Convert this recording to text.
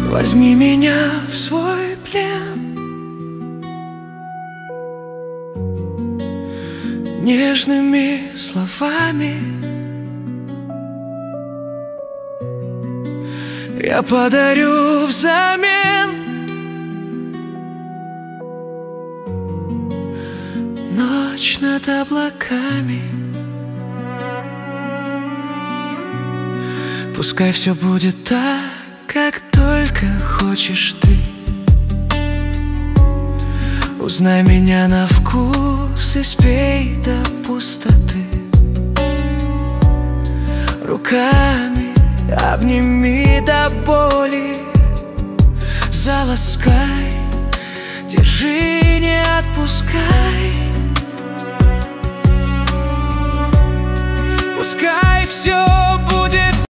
Возьми меня в свой плен нежными словами. Я подарю взамен ночь над облаками. Пускай все будет так, как только хочешь ты. Узнай меня на вкус и спей до пустоты. Руками обними до боли, заласкай, держи, не отпускай. Пускай все будет